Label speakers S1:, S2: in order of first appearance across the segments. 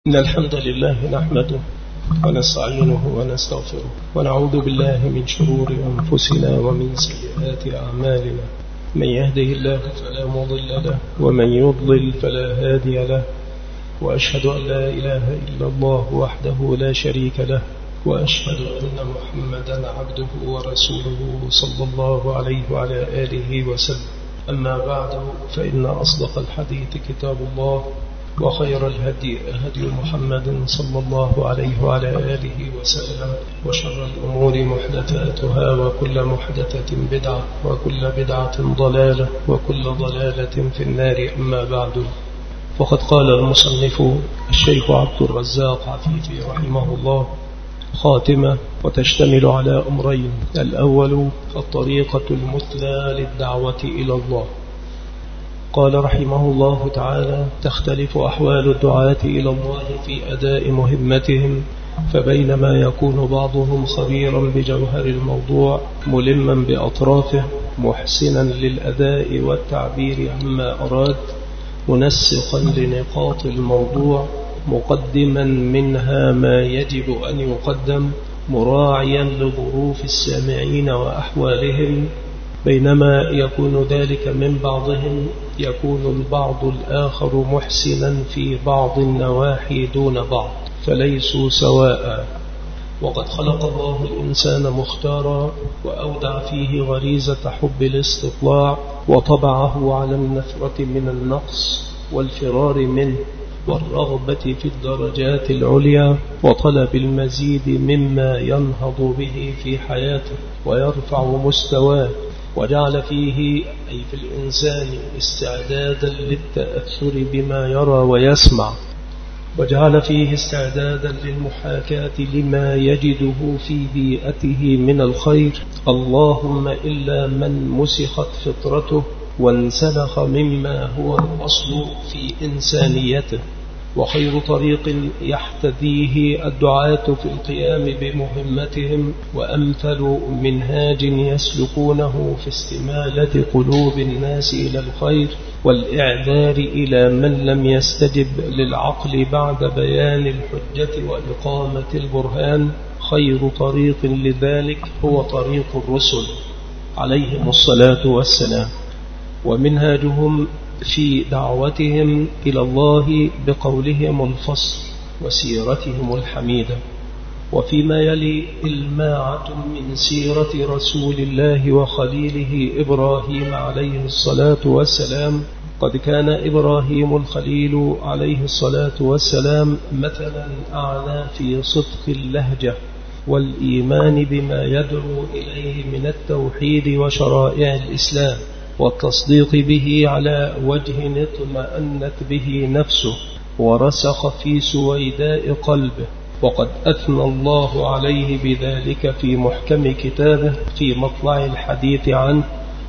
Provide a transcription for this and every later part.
S1: إن الحمد لله نحمده ونستعينه ونستغفره ونعوذ بالله من شرور أنفسنا ومن سيئات أعمالنا. من يهده الله فلا مضل له ومن يضلل فلا هادي له، وأشهد أن لا إله إلا الله وحده لا شريك له، وأشهد أن محمدا عبده ورسوله صلى الله عليه وعلى آله وسلم. أما بعد، فإن أصدق الحديث كتاب الله، وخير الهدي هدي محمد صلى الله عليه وعلى آله وسلم، وشر الأمور محدثاتها، وكل محدثة بدعة، وكل بدعة ضلالة، وكل ضلالة في النار. أما بعد، فقد قال المصنف الشيخ عبد الرزاق عفيفي رحمه الله خاتمة، وتشتمل على أمرين: الأول الطريقة المثلى للدعوة إلى الله. قال رحمه الله تعالى: تختلف أحوال الدعاة إلى الله في أداء مهمتهم، فبينما يكون بعضهم خبيرا بجوهر الموضوع ملما بأطرافه محسنا للأداء والتعبير عما أراد، منسقا لنقاط الموضوع، مقدما منها ما يجب أن يقدم، مراعيا لظروف السامعين وأحوالهم، بينما يكون ذلك من بعضهم، يكون البعض الآخر محسنا في بعض النواحي دون بعض، فليسوا سواء. وقد خلق الله الإنسان مختارا، وأودع فيه غريزة حب الاستطلاع، وطبعه على النفرة من النقص والفرار منه، والرغبة في الدرجات العليا، وطلب المزيد مما ينهض به في حياته ويرفع مستواه، وجعل فيه أي في الإنسان استعدادا للتأثر بما يرى ويسمع، وجعل فيه استعدادا للمحاكاة لما يجده في بيئته من الخير، اللهم إلا من مسخت فطرته وانسلخ مما هو الأصل في إنسانيته. وخير طريق يحتذيه الدعاة في القيام بمهمتهم، وأمثل منهاج يسلكونه في استمالة قلوب الناس إلى الخير والإعذار إلى من لم يستجب للعقل بعد بيان الحجة وإقامة البرهان، خير طريق لذلك هو طريق الرسل عليهم الصلاة والسلام، ومنهاجهم في دعوتهم إلى الله بقولهم الفصل وسيرتهم الحميدة. وفيما يلي إلماعة من سيرة رسول الله وخليله إبراهيم عليه الصلاة والسلام. قد كان إبراهيم الخليل عليه الصلاة والسلام مثلا أعلى في صدق اللهجة والإيمان بما يدعو إليه من التوحيد وشرائع الإسلام، والتصديق به على وجه اطمأنت به نفسه ورسخ في سويداء قلبه. وقد أثنى الله عليه بذلك في محكم كتابه في مطلع الحديث عنه،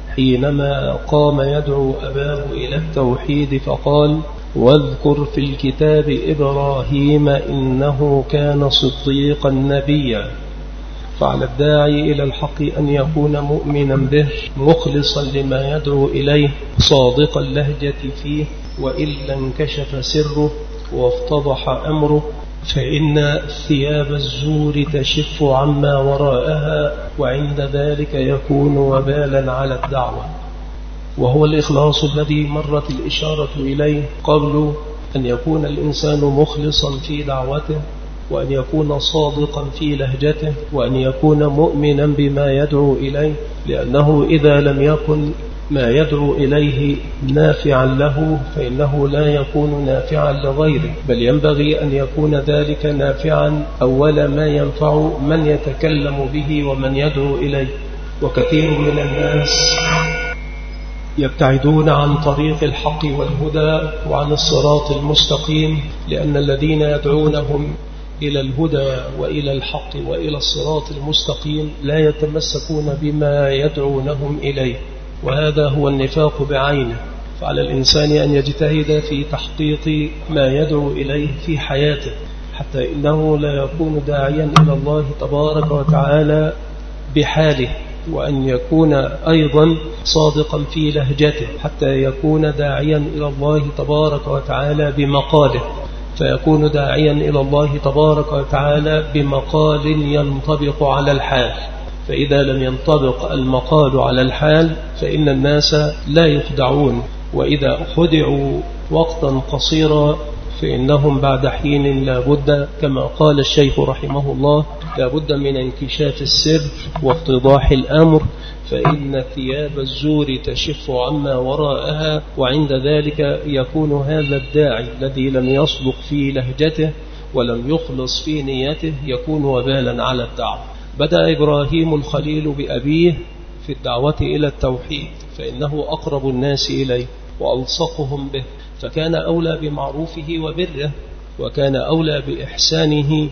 S1: حينما قام يدعو أباه إلى التوحيد فقال: واذكر في الكتاب إبراهيم إنه كان صديقا نبيا. فعلى الداعي إلى الحق أن يكون مؤمنا به، مخلصا لما يدعو إليه، صادق اللهجة فيه، وإلا انكشف سره وافتضح أمره، فإن ثياب الزور تشف عما وراءها، وعند ذلك يكون وبالا على الدعوة. وهو الإخلاص الذي مرت الإشارة إليه قبل أن يكون الإنسان مخلصا في دعوته، وأن يكون صادقا في لهجته، وأن يكون مؤمنا بما يدعو إليه، لأنه إذا لم يكن ما يدعو إليه نافعا له فإنه لا يكون نافعا لغيره، بل ينبغي أن يكون ذلك نافعا أول ما ينفع من يتكلم به ومن يدعو إليه. وكثير من الناس يبتعدون عن طريق الحق والهدى وعن الصراط المستقيم، لأن الذين يدعونهم إلى الهدى وإلى الحق وإلى الصراط المستقيم لا يتمسكون بما يدعونهم إليه، وهذا هو النفاق بعينه. فعلى الإنسان أن يجتهد في تحقيق ما يدعو إليه في حياته، حتى إنه لا يكون داعيا إلى الله تبارك وتعالى بحاله، وأن يكون أيضا صادقا في لهجته، حتى يكون داعيا إلى الله تبارك وتعالى بمقاله، فيكون داعيا إلى الله تبارك وتعالى بمقال ينطبق على الحال. فإذا لم ينطبق المقال على الحال فإن الناس لا يخدعون، وإذا خدعوا وقتا قصيرا فإنهم بعد حين لابد، كما قال الشيخ رحمه الله، لابد من انكشاف السر وافتضاح الأمر، فإن ثياب الزور تشف عما وراءها، وعند ذلك يكون هذا الداعي الذي لم يصدق في لهجته ولم يخلص في نيته يكون وبالا على الدعوة. بدأ إبراهيم الخليل بأبيه في الدعوة إلى التوحيد، فإنه أقرب الناس إليه وألصقهم به، فكان أولى بمعروفه وبره، وكان أولى بإحسانه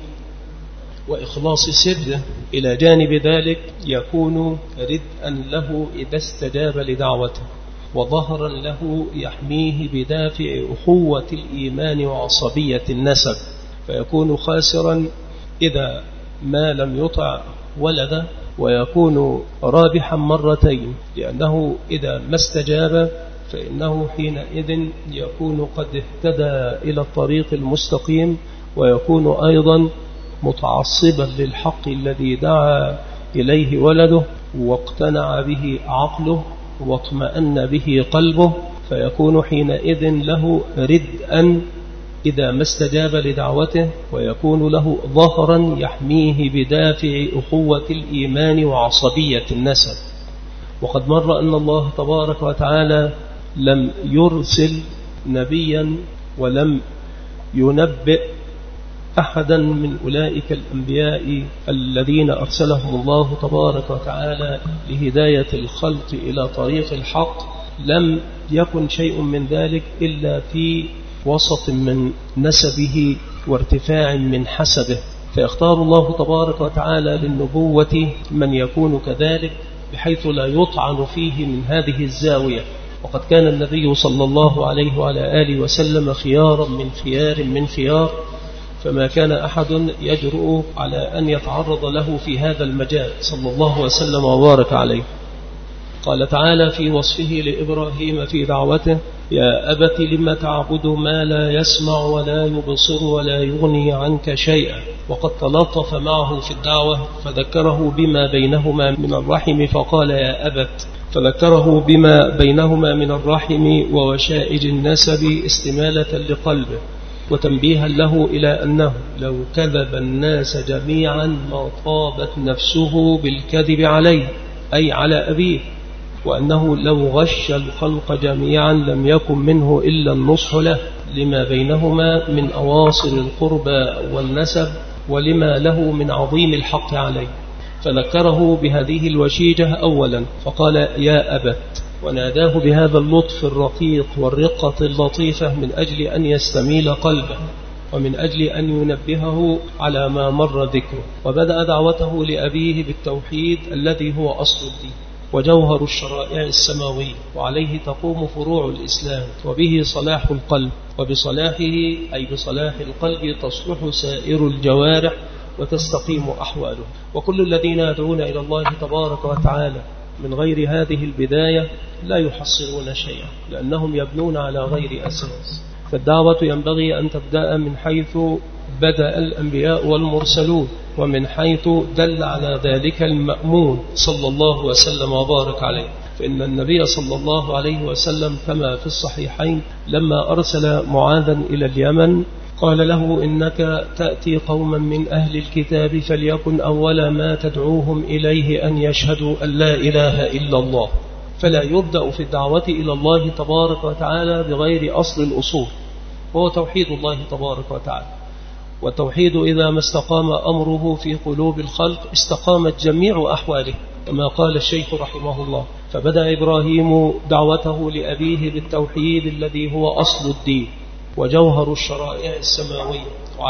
S1: وإخلاص سره. إلى جانب ذلك يكون ردءا له إذا استجاب لدعوته، وظهرا له يحميه بدافع أخوة الإيمان وعصبية النسب، فيكون خاسرا إذا ما لم يطع ولده، ويكون رابحا مرتين، لأنه إذا ما استجاب فإنه حينئذ يكون قد اهتدى إلى الطريق المستقيم، ويكون أيضا متعصبا للحق الذي دعا إليه ولده واقتنع به عقله واطمأن به قلبه، فيكون حينئذ له ردءا إذا ما استجاب لدعوته، ويكون له ظهرا يحميه بدافع أخوة الإيمان وعصبية النسب. وقد مر أن الله تبارك وتعالى لم يرسل نبيا ولم ينبئ أحدا من أولئك الأنبياء الذين أرسلهم الله تبارك وتعالى لهداية الخلق إلى طريق الحق، لم يكن شيء من ذلك إلا في وسط من نسبه وارتفاع من حسبه، فيختار الله تبارك وتعالى للنبوة من يكون كذلك بحيث لا يطعن فيه من هذه الزاوية. وقد كان النبي صلى الله عليه وعلى آله وسلم خيارا من خيار، فما كان أحد يجرؤ على أن يتعرض له في هذا المجال صلى الله وسلم وبارك عليه. قال تعالى في وصفه لإبراهيم في دعوته: يا أبت لم تعبد ما لا يسمع ولا يبصر ولا يغني عنك شيئا. وقد تلطف معه في الدعوة فذكره بما بينهما من الرحم، فقال يا أبت، فذكره بما بينهما من الرحم ووشائج النسب استمالة لقلبه وتنبيها له إلى أنه لو كذب الناس جميعا ما طابت نفسه بالكذب عليه، أي على أبيه، وأنه لو غش الخلق جميعا لم يكن منه إلا النصح له لما بينهما من أواصر القربى والنسب ولما له من عظيم الحق عليه. فذكره بهذه الوشيجة أولا فقال يا أبت، وناداه بهذا اللطف الرقيق والرقة اللطيفة من أجل أن يستميل قلبه ومن أجل أن ينبهه على ما مر ذكره. وبدأ دعوته لأبيه بالتوحيد الذي هو أصل الدين وجوهر الشرائع السماوية، وعليه تقوم فروع الإسلام، وبه صلاح القلب، وبصلاحه أي بصلاح القلب تصلح سائر الجوارح وتستقيم أحواله. وكل الذين يدعون إلى الله تبارك وتعالى من غير هذه البداية لا يحصلون شيئا، لأنهم يبنون على غير أساس. فالدعوة ينبغي أن تبدأ من حيث بدأ الأنبياء والمرسلون، ومن حيث دل على ذلك المأمون صلى الله وسلم وبارك عليه. فإن النبي صلى الله عليه وسلم كما في الصحيحين لما أرسل معاذا إلى اليمن قال له إنك تأتي قوما من أهل الكتاب فليكن أول ما تدعوهم إليه أن يشهدوا أن لا إله إلا الله. فلا يبدأ في الدعوة إلى الله تبارك وتعالى بغير أصل الأصول، وهو توحيد الله تبارك وتعالى. والتوحيد إذا ما استقام أمره في قلوب الخلق استقامت جميع أحواله، كما قال الشيخ رحمه الله: فبدأ إبراهيم دعوته لأبيه بالتوحيد الذي هو أصل الدين وجوهر الشرائع السماوية،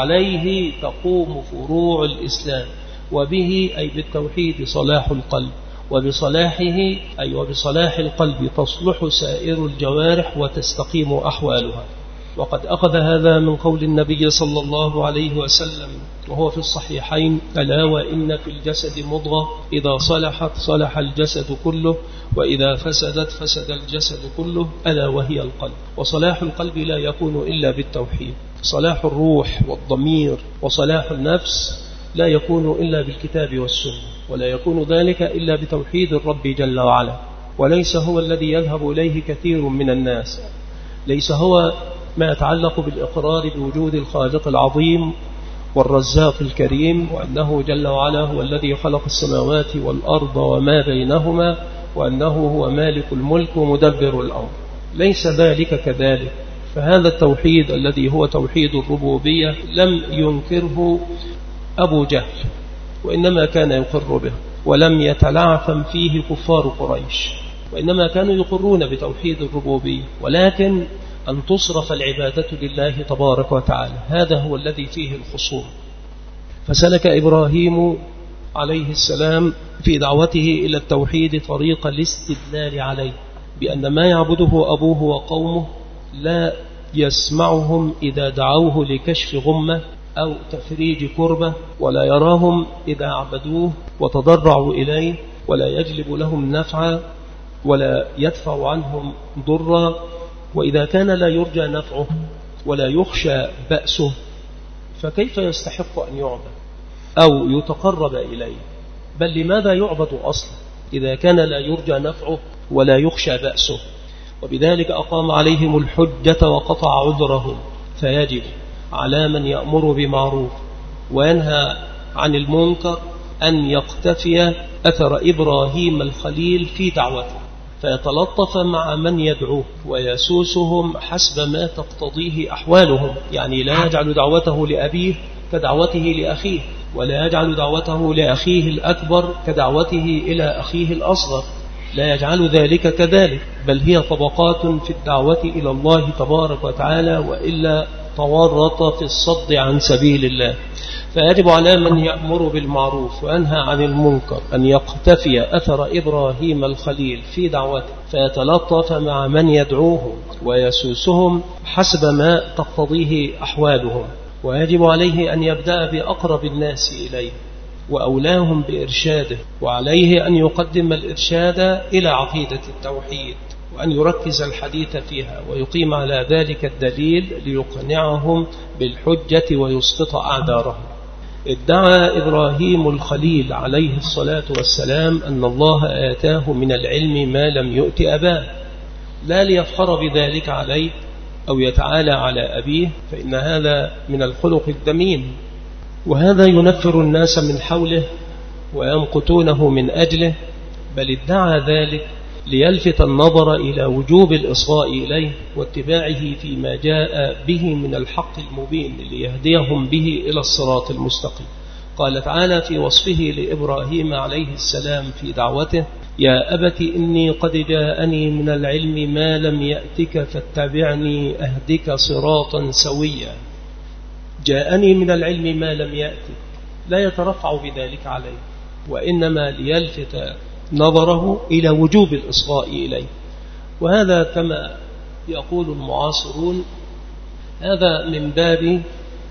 S1: وعليه تقوم فروع الإسلام، وبه أي بالتوحيد صلاح القلب، وبصلاحه أي وبصلاح القلب تصلح سائر الجوارح وتستقيم أحوالها. وقد أخذ هذا من قول النبي صلى الله عليه وسلم وهو في الصحيحين: ألا وإن في الجسد مضغة إذا صلحت صلح الجسد كله وإذا فسدت فسد الجسد كله ألا وهي القلب. وصلاح القلب لا يكون إلا بالتوحيد، صلاح الروح والضمير وصلاح النفس لا يكون إلا بالكتاب والسنة، ولا يكون ذلك إلا بتوحيد الرب جل وعلا. وليس هو الذي يذهب إليه كثير من الناس، ليس هو ما يتعلق بالإقرار بوجود الخالق العظيم والرزاق الكريم، وأنه جل وعلا هو الذي خلق السماوات والأرض وما بينهما، وأنه هو مالك الملك ومدبر الأمر. ليس ذلك كذلك. فهذا التوحيد الذي هو توحيد الربوبية لم ينكره أبو جهل، وإنما كان يقر به، ولم يتلعثم فيه كفار قريش، وإنما كانوا يقرون بتوحيد الربوبية، ولكن أن تصرف العبادة لله تبارك وتعالى، هذا هو الذي فيه الخصوم. فسلك إبراهيم عليه السلام في دعوته إلى التوحيد طريق الاستدلال عليه، بأن ما يعبده أبوه وقومه لا يسمعهم إذا دعوه لكشف غمة أو تفريج كربة، ولا يراهم إذا عبدوه وتضرعوا إليه، ولا يجلب لهم نفعا ولا يدفع عنهم ضرا. وإذا كان لا يرجى نفعه ولا يخشى بأسه، فكيف يستحق أن يعبد أو يتقرب إليه؟ بل لماذا يعبد أصلا إذا كان لا يرجى نفعه ولا يخشى بأسه؟ وبذلك أقام عليهم الحجة وقطع عذرهم. فيجب على من يأمر بمعروف وينهى عن المنكر أن يقتفي أثر إبراهيم الخليل في دعوته، فيتلطف مع من يدعوه ويسوسهم حسب ما تقتضيه أحوالهم. يعني لا يجعل دعوته لأبيه كدعوته لأخيه، ولا يجعل دعوته لأخيه الأكبر كدعوته إلى أخيه الأصغر، لا يجعل ذلك كذلك، بل هي طبقات في الدعوة إلى الله تبارك وتعالى، وإلا تورط في الصد عن سبيل الله. فيجب على من يأمر بالمعروف وينهى عن المنكر أن يقتفي أثر إبراهيم الخليل في دعوته، فيتلطف مع من يدعوهم ويسوسهم حسب ما تقتضيه أحوالهم. ويجب عليه أن يبدأ بأقرب الناس إليه وأولاهم بإرشاده، وعليه أن يقدم الإرشاد إلى عقيدة التوحيد، وأن يركز الحديث فيها ويقيم على ذلك الدليل ليقنعهم بالحجة ويسقط أعذارهم. ادعى إبراهيم الخليل عليه الصلاة والسلام أن الله آتاه من العلم ما لم يؤت أباه، لا ليفخر بذلك عليه أو يتعالى على أبيه، فإن هذا من الخلق الذميم، وهذا ينفر الناس من حوله ويمقتونه من أجله، بل ادعى ذلك ليلفت النظر إلى وجوب الإصغاء إليه واتباعه فيما جاء به من الحق المبين ليهديهم به إلى الصراط المستقيم. قال تعالى في وصفه لإبراهيم عليه السلام في دعوته: يا أبت إني قد جاءني من العلم ما لم يأتك فاتبعني أهدك صراطا سويا. جاءني من العلم ما لم يأتك، لا يترفع بذلك عليه، وإنما ليلفت نظره إلى وجوب الإصغاء إليه. وهذا كما يقول المعاصرون هذا من باب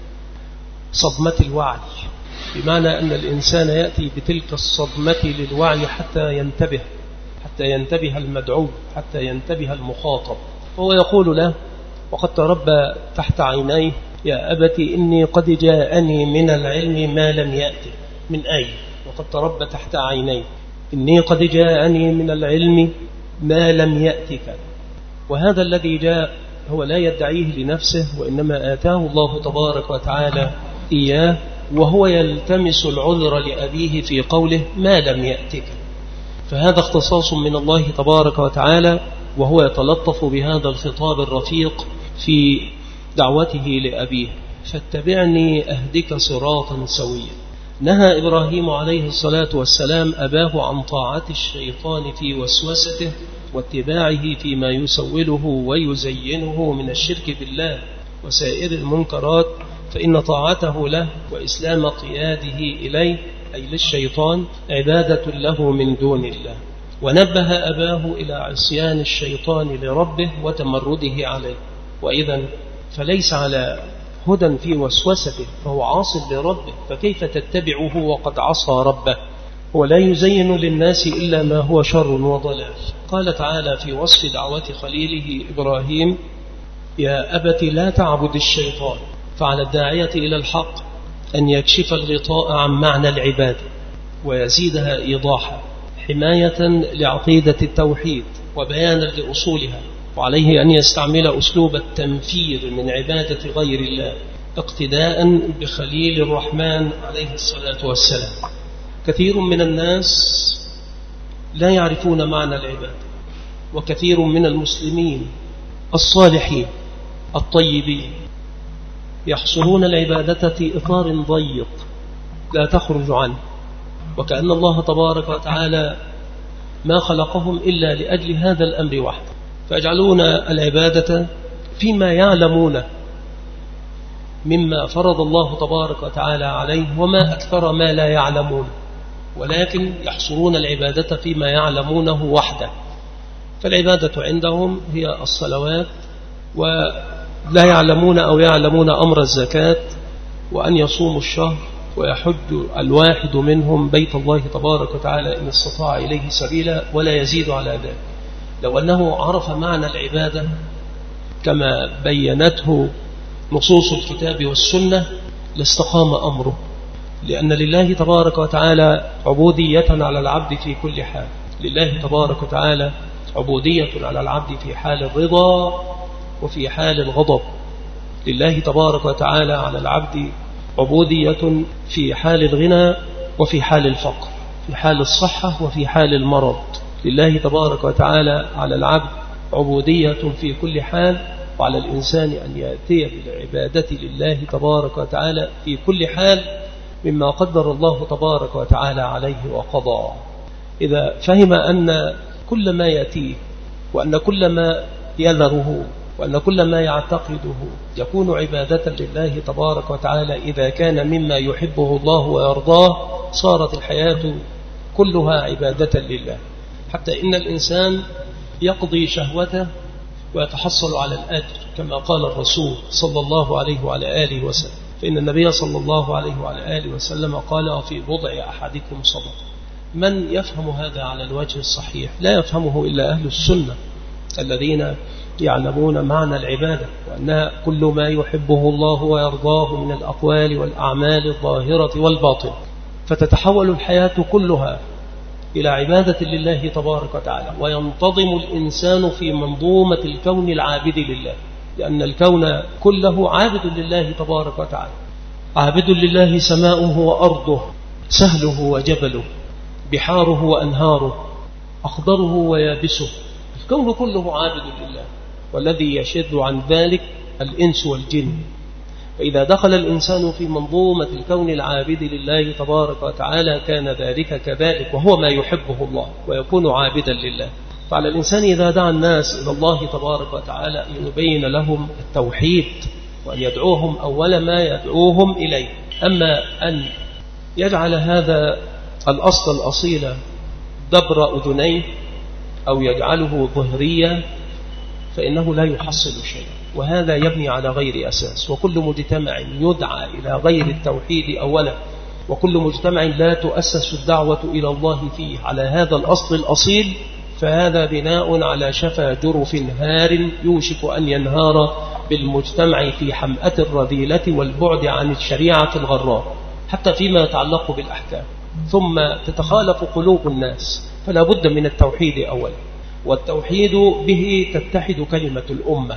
S1: صدمة الوعي، بمعنى أن الإنسان يأتي بتلك الصدمة للوعي حتى ينتبه المدعو، حتى ينتبه المخاطب. فهو يقول له وقد تربى تحت عينيه: يا أبت إني قد جاءني من العلم ما لم يأتي. من أي؟ وقد تربى تحت عينيه، إني قد جاءني من العلم ما لم يأتك. وهذا الذي جاء هو لا يدعيه لنفسه، وإنما آتاه الله تبارك وتعالى إياه، وهو يلتمس العذر لأبيه في قوله ما لم يأتك. فهذا اختصاص من الله تبارك وتعالى، وهو يتلطف بهذا الخطاب الرفيق في دعوته لأبيه: فاتبعني أهدك صراطا سويا. نهى إبراهيم عليه الصلاة والسلام أباه عن طاعة الشيطان في وسوسته واتباعه فيما يسوله ويزينه من الشرك بالله وسائر المنكرات، فإن طاعته له وإسلام قياده إليه أي للشيطان عبادة له من دون الله. ونبه أباه إلى عصيان الشيطان لربه وتمرده عليه. وإذن فليس على هدى في وسوسته، فهو عاص لربه، فكيف تتبعه وقد عصى ربه؟ ولا يزين للناس إلا ما هو شر وضلال. قال تعالى في وصف دعوة خليله إبراهيم: يا أبت لا تعبد الشيطان فعلى الداعية إلى الحق أن يكشف الغطاء عن معنى العبادة ويزيدها إيضاحا حماية لعقيدة التوحيد وبيانا لأصولها، وعليه أن يستعمل أسلوب التنفير من عبادة غير الله اقتداء بخليل الرحمن عليه الصلاة والسلام. كثير من الناس لا يعرفون معنى العبادة، وكثير من المسلمين الصالحين الطيبين يحصرون العبادة في إطار ضيق لا تخرج عنه، وكأن الله تبارك وتعالى ما خلقهم إلا لأجل هذا الأمر وحده، فيجعلون العبادة فيما يعلمون مما فرض الله تبارك وتعالى عليه وما أكثر ما لا يعلمون، ولكن يحصرون العبادة فيما يعلمونه وحده. فالعبادة عندهم هي الصلوات، ولا يعلمون أو يعلمون أمر الزكاة، وأن يصوموا الشهر، ويحج الواحد منهم بيت الله تبارك وتعالى إن استطاع إليه سبيلا، ولا يزيد على ذلك. لو أنه عرف معنى العبادة كما بينته نصوص الكتاب والسنة لاستقام أمره، لأن لله تبارك وتعالى عبودية على العبد في كل حال. لله تبارك وتعالى عبودية على العبد في حال الرضا وفي حال الغضب. لله تبارك وتعالى على العبد عبودية في حال الغنى وفي حال الفقر، في حال الصحة وفي حال المرض. لله تبارك وتعالى على العبد عبودية في كل حال، وعلى الإنسان أن يأتي بالعبادة لله تبارك وتعالى في كل حال مما قدر الله تبارك وتعالى عليه وقضى. إذا فهم أن كل ما يأتيه، وأن كل ما يذره، وأن كل ما يعتقده يكون عبادة لله تبارك وتعالى إذا كان مما يحبه الله ويرضاه، صارت الحياة كلها عبادة لله. حتى إن الإنسان يقضي شهوته ويتحصل على الأجر، كما قال الرسول صلى الله عليه وعلى آله وسلم. فإن النبي صلى الله عليه وعلى آله وسلم قال: في بضع أحدكم صدقة. من يفهم هذا على الوجه الصحيح؟ لا يفهمه إلا أهل السنة الذين يعلمون معنى العبادة، وأنها كل ما يحبه الله ويرضاه من الأقوال والأعمال الظاهرة والباطنة. فتتحول الحياة كلها إلى عبادة لله تبارك وتعالى، وينتظم الإنسان في منظومة الكون العابد لله، لأن الكون كله عابد لله تبارك وتعالى. عابد لله سماؤه وأرضه، سهله وجبله، بحاره وأنهاره، أخضره ويابسه، الكون كله عابد لله. والذي يشد عن ذلك الإنس والجن. فإذا دخل الإنسان في منظومة الكون العابد لله تبارك وتعالى كان ذلك كذلك، وهو ما يحبه الله، ويكون عابدا لله. فعلى الإنسان إذا دعا الناس إلى الله تبارك وتعالى أن يبين لهم التوحيد، وأن يدعوهم أول ما يدعوهم إليه. أما أن يجعل هذا الأصل الأصيل دبر أذنيه أو يجعله ظهريا فإنه لا يحصل شيء، وهذا يبني على غير أساس. وكل مجتمع يدعى إلى غير التوحيد أولا، وكل مجتمع لا تؤسس الدعوة إلى الله فيه على هذا الأصل الأصيل، فهذا بناء على شفا جرف هار يوشك أن ينهار بالمجتمع في حمأة الرذيلة والبعد عن الشريعة الغراء، حتى فيما يتعلق بالأحكام. ثم تتخالف قلوب الناس، فلا بد من التوحيد أولا، والتوحيد به تتحد كلمة الأمة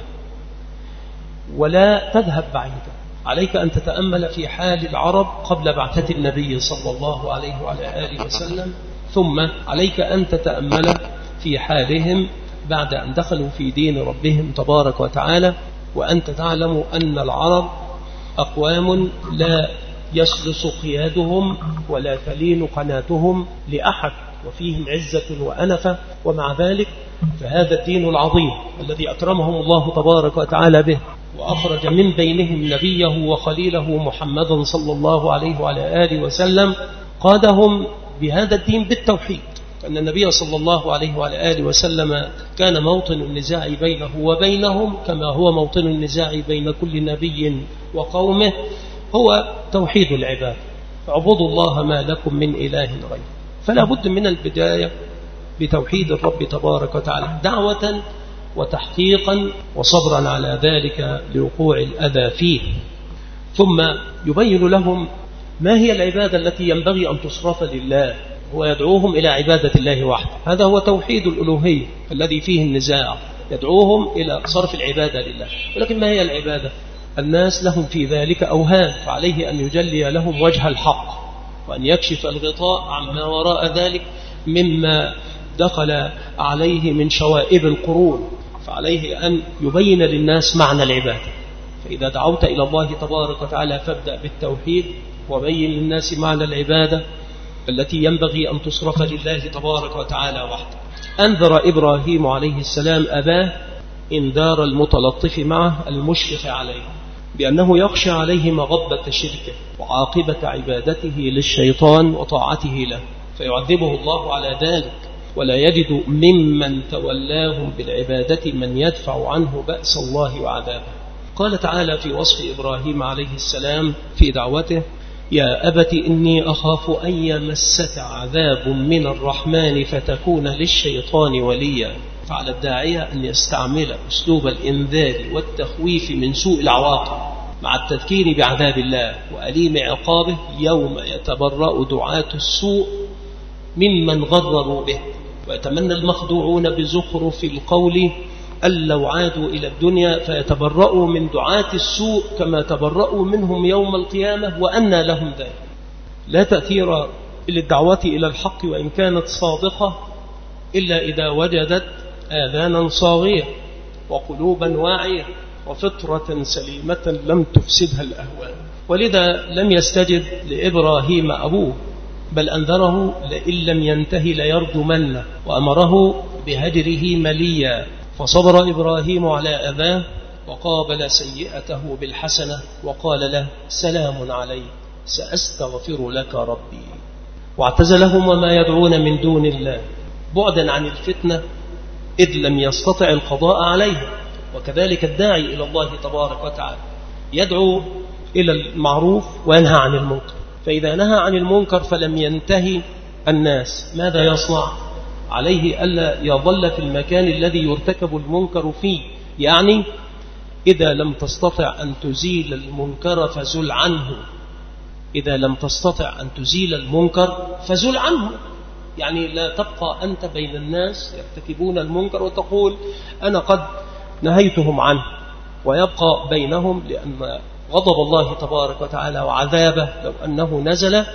S1: ولا تذهب بعيدا. عليك أن تتأمل في حال العرب قبل بعثة النبي صلى الله عليه وعلى آله وسلم، ثم عليك أن تتأمل في حالهم بعد أن دخلوا في دين ربهم تبارك وتعالى. وأنت تعلم أن العرب أقوام لا يسلس قيادهم ولا تلين قناتهم لأحد، وفيهم عزة وأنفة، ومع ذلك فهذا الدين العظيم الذي أكرمهم الله تبارك وتعالى به، وأخرج من بينهم نبيه وخليله محمدا صلى الله عليه وعلى آله وسلم، قادهم بهذا الدين بالتوحيد. أن النبي صلى الله عليه وعلى آله وسلم كان موطن النزاع بينه وبينهم كما هو موطن النزاع بين كل نبي وقومه، هو توحيد العباد. فاعبدوا الله ما لكم من إله غيره. فلا بد من البداية بتوحيد الرب تبارك وتعالى دعوة وتحقيقا وصبرا على ذلك لوقوع الأذى فيه. ثم يبين لهم ما هي العبادة التي ينبغي أن تصرف لله، ويدعوهم إلى عبادة الله وحده. هذا هو توحيد الألوهية الذي فيه النزاع، يدعوهم إلى صرف العبادة لله. ولكن ما هي العبادة؟ الناس لهم في ذلك أوهام، فعليه أن يجلي لهم وجه الحق، وأن يكشف الغطاء عما وراء ذلك مما دخل عليه من شوائب القرون. فعليه أن يبين للناس معنى العبادة. فإذا دعوت إلى الله تبارك وتعالى فابدأ بالتوحيد، وبين للناس معنى العبادة التي ينبغي أن تصرف لله تبارك وتعالى وحده. أنذر إبراهيم عليه السلام أباه إنذار المتلطف معه المشفق عليه، بأنه يخشى عليه مغبة شركه وعاقبة عبادته للشيطان وطاعته له، فيعذبه الله على ذلك، ولا يجد ممن تولاهم بالعبادة من يدفع عنه بأس الله وعذابه. قال تعالى في وصف إبراهيم عليه السلام في دعوته: يا أبت إني أخاف أن يمسك عذاب من الرحمن فتكون للشيطان وليا. فعلى الداعية أن يستعمل أسلوب الإنذار والتخويف من سوء العواقب مع التذكير بعذاب الله وأليم عقابه يوم يتبرأ دعاة السوء ممن غرروا به، ويتمنى المخدوعون بزخرف القول أن لو عادوا إلى الدنيا فيتبرأوا من دعاة السوء كما تبرأوا منهم يوم القيامة، وأنى لهم ذلك. لا تأثير للدعوة إلى الحق وإن كانت صادقة إلا إذا وجدت آذانا صاغية وقلوبا واعية وفطرة سليمة لم تفسدها الأهواء. ولذا لم يستجب لإبراهيم أبوه، بل أنذره لئن لم ينتهي ليرجمنه، وأمره بهجره مليا. فصبر إبراهيم على أذاه وقابل سيئته بالحسنة وقال له: سلام عليك سأستغفر لك ربي. واعتزلهم وما يدعون من دون الله بعدا عن الفتنة، إذ لم يستطع القضاء عليه. وكذلك الداعي إلى الله تبارك وتعالى يدعو إلى المعروف وينهى عن المنكر، فإذا نهى عن المنكر فلم ينتهي الناس ماذا يصنع؟ عليه ألا يظل في المكان الذي يرتكب المنكر فيه. يعني إذا لم تستطع أن تزيل المنكر فزل عنه، إذا لم تستطع أن تزيل المنكر فزل عنه. يعني لا تبقى أنت بين الناس يرتكبون المنكر وتقول أنا قد نهيتهم عنه، ويبقى بينهم، لأن غضب الله تبارك وتعالى وعذابه لو أنه نزل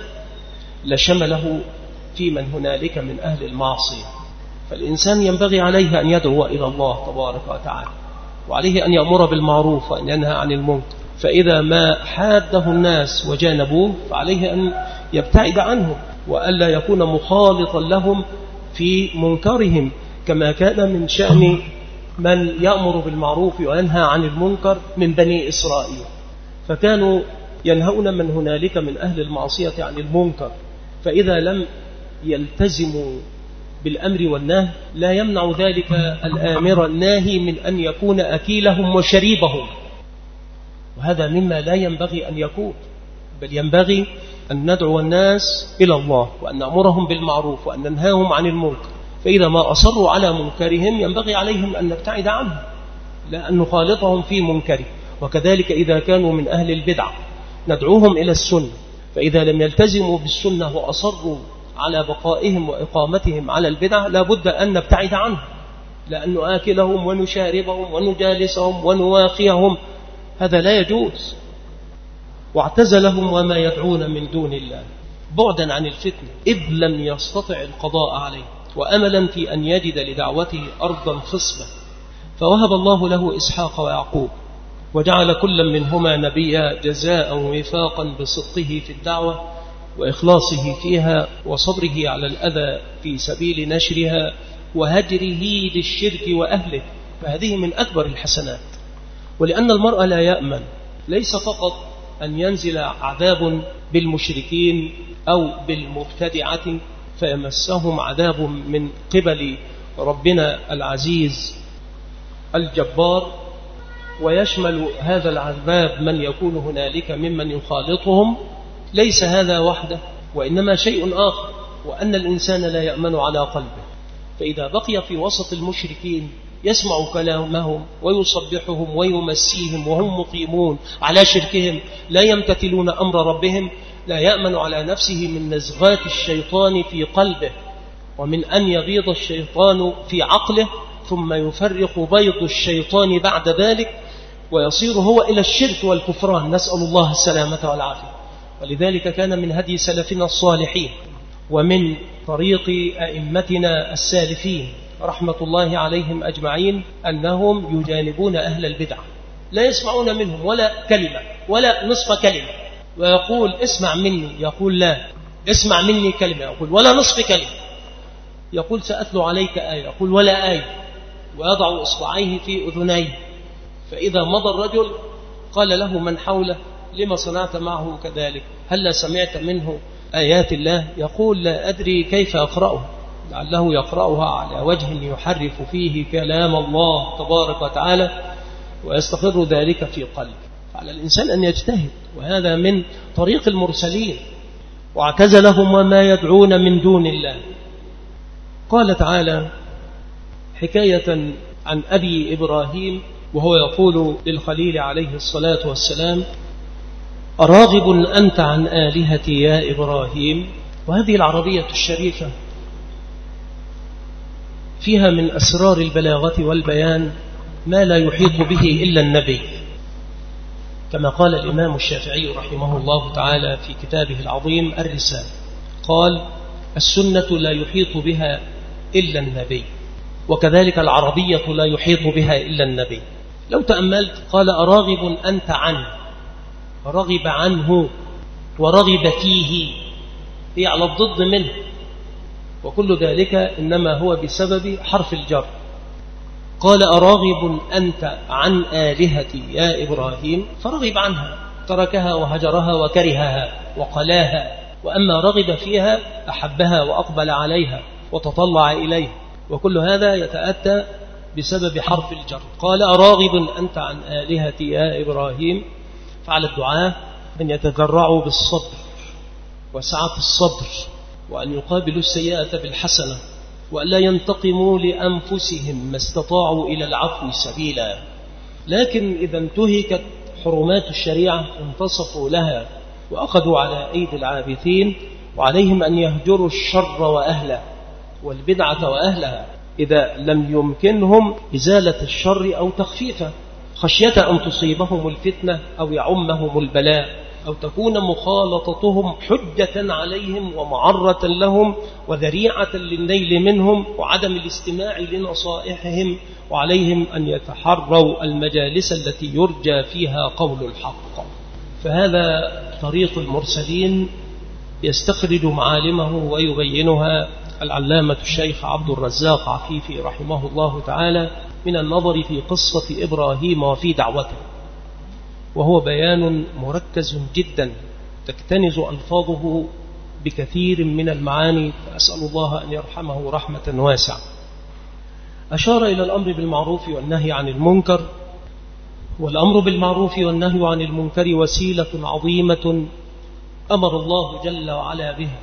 S1: لشمله في من هنالك من أهل المعصية. فالإنسان ينبغي عليه أن يدعو إلى الله تبارك وتعالى، وعليه أن يأمر بالمعروف وأن ينهى عن المنكر. فإذا ما حاده الناس وجانبوه فعليه أن يبتعد عنهم، وألا يكون مخالطا لهم في منكرهم، كما كان من شأن من يأمر بالمعروف وينهى عن المنكر من بني إسرائيل. فكانوا ينهون من هنالك من أهل المعصية عن المنكر، فإذا لم يلتزموا بالأمر والنهي لا يمنع ذلك الآمر الناهي من أن يكون أكيلهم وشريبهم، وهذا مما لا ينبغي أن يكون، بل ينبغي أن ندعو الناس إلى الله وأن نأمرهم بالمعروف وأن ننهاهم عن المنكر. فإذا ما أصروا على منكرهم ينبغي عليهم أن نبتعد عنهم، لا أن نخالطهم في منكره. وكذلك إذا كانوا من أهل البدع ندعوهم إلى السنة، فإذا لم يلتزموا بالسنة وأصروا على بقائهم وإقامتهم على البدع لا بد أن نبتعد عنهم، لأن نآكلهم ونشاربهم ونجالسهم ونواخيهم، هذا لا يجوز. واعتزلهم وما يدعون من دون الله بعدا عن الفتنة، إذ لم يستطع القضاء عليه، وأملا في أن يجد لدعوته أرضا خصبة. فوهب الله له إسحاق ويعقوب، وجعل كل منهما نبيا جزاء وفاقا بصدقه في الدعوة وإخلاصه فيها وصبره على الأذى في سبيل نشرها وهجره للشرك وأهله. فهذه من أكبر الحسنات. ولأن المرء لا يأمن ليس فقط أن ينزل عذاب بالمشركين أو بالمبتدعة فيمسهم عذاب من قبل ربنا العزيز الجبار، ويشمل هذا العذاب من يكون هنالك ممن يخالطهم. ليس هذا وحده، وإنما شيء آخر، وأن الإنسان لا يأمن على قلبه. فإذا بقي في وسط المشركين يسمع كلامهم ويصبحهم ويمسيهم وهم مقيمون على شركهم لا يمتثلون أمر ربهم، لا يأمن على نفسه من نزغات الشيطان في قلبه ومن أن يبيض الشيطان في عقله ثم يفرق بيض الشيطان بعد ذلك ويصير هو إلى الشرك والكفران، نسأل الله السلامة والعافية. ولذلك كان من هدي سلفنا الصالحين ومن طريق أئمتنا السالفين رحمة الله عليهم أجمعين أنهم يجانبون أهل البدع، لا يسمعون منهم ولا كلمة ولا نصف كلمة، ويقول اسمع مني، يقول لا. اسمع مني كلمة، يقول ولا نصف كلمة. يقول سأتلو عليك آية، يقول ولا آية، ويضع إصبعيه في أذنيه. فإذا مضى الرجل قال له من حوله لما صنعت معه كذلك؟ هل سمعت منه آيات الله؟ يقول لا أدري كيف أقرأه، لعله يقرأها على وجه يحرف فيه كلام الله تبارك وتعالى ويستقر ذلك في قلبه. فعلى الإنسان أن يجتهد، وهذا من طريق المرسلين. واعتزلهم وما يدعون من دون الله. قال تعالى حكاية عن أبي إبراهيم وهو يقول للخليل عليه الصلاة والسلام أراغب أنت عن آلهتي يا إبراهيم. وهذه العربية الشريفة فيها من أسرار البلاغة والبيان ما لا يحيط به إلا النبي، كما قال الإمام الشافعي رحمه الله تعالى في كتابه العظيم الرسالة، قال السنة لا يحيط بها إلا النبي، وكذلك العربية لا يحيط بها إلا النبي. لو تأملت قال أراغب أنت عنه، رغب عنه ورغب فيه، هي على الضد منه، وكل ذلك إنما هو بسبب حرف الجر. قال أراغب أنت عن آلهتي يا إبراهيم، فرغب عنها، تركها وهجرها وكرهها وقلاها. وأما رغب فيها أحبها وأقبل عليها وتطلع إليها، وكل هذا يتأتى بسبب حرف الجر. قال أراغب أنت عن آلهتي يا إبراهيم. فعلى الدعاة أن يتذرعوا بالصبر وسعة الصبر، وأن يقابلوا السيئة بالحسنة، وأن لا ينتقموا لأنفسهم ما استطاعوا إلى العفو سبيلا. لكن إذا انتهكت حرمات الشريعة انتصفوا لها وأخذوا على أيدي العابثين، وعليهم أن يهجروا الشر وأهله والبدعة وأهلها إذا لم يمكنهم إزالة الشر أو تخفيفه، خشية أن تصيبهم الفتنة أو يعمهم البلاء، أو تكون مخالطتهم حجة عليهم ومعرة لهم وذريعة للنيل منهم وعدم الاستماع لنصائحهم. وعليهم أن يتحروا المجالس التي يرجى فيها قول الحق. فهذا طريق المرسلين يستخرج معالمه ويبينها العلامة الشيخ عبد الرزاق عفيفي رحمه الله تعالى من النظر في قصة إبراهيم وفي دعوته، وهو بيان مركز جدا تكتنز ألفاظه بكثير من المعاني، فأسأل الله أن يرحمه رحمة واسعة. أشار إلى الأمر بالمعروف والنهي عن المنكر، والأمر بالمعروف والنهي عن المنكر وسيلة عظيمة أمر الله جل وعلا بها،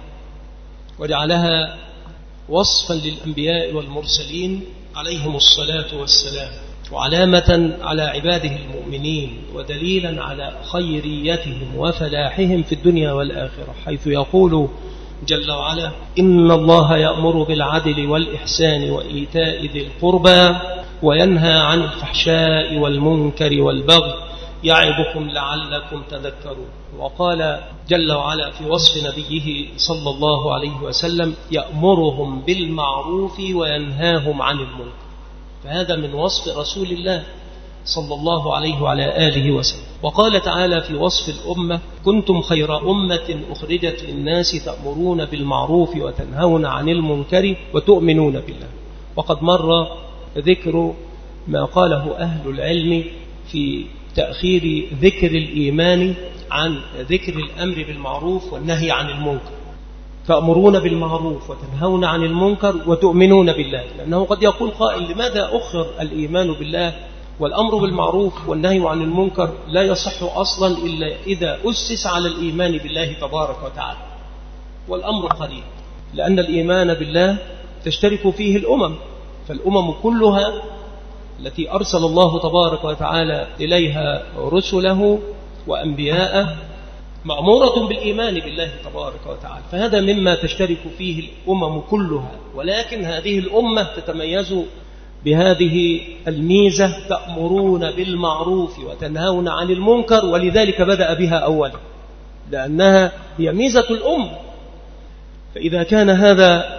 S1: وجعلها وصفا للأنبياء والمرسلين عليهم الصلاة والسلام، وعلامة على عباده المؤمنين، ودليلا على خيريتهم وفلاحهم في الدنيا والآخرة، حيث يقول جل وعلا إن الله يأمر بالعدل والإحسان وإيتاء ذي القربى وينهى عن الفحشاء والمنكر والبغي يعظكم لعلكم تذكرون. وقال جل وعلا في وصف نبيه صلى الله عليه وسلم يأمرهم بالمعروف وينهاهم عن المنكر. فهذا من وصف رسول الله صلى الله عليه وعلى آله وسلم. وقال تعالى في وصف الأمة كنتم خير أمة أخرجت للناس تأمرون بالمعروف وتنهون عن المنكر وتؤمنون بالله. وقد مر ذكر ما قاله أهل العلم في تأخير ذكر الإيمان عن ذكر الأمر بالمعروف والنهي عن المنكر. تأمرون بالمعروف وتنهون عن المنكر وتؤمنون بالله، لأنه قد يقول قائل لماذا أخر الإيمان بالله والأمر بالمعروف والنهي عن المنكر لا يصح أصلا إلا إذا أسس على الإيمان بالله تبارك وتعالى. والأمر قليل، لأن الإيمان بالله تشترك فيه الأمم، فالأمم كلها التي أرسل الله تبارك وتعالى إليها رسله وأنبياءه مأمورة بالإيمان بالله تبارك وتعالى، فهذا مما تشترك فيه الأمم كلها، ولكن هذه الأمة تتميز بهذه الميزة: تأمرون بالمعروف وتنهون عن المنكر، ولذلك بدأ بها أولا لأنها هي ميزة الأمة. فإذا كان هذا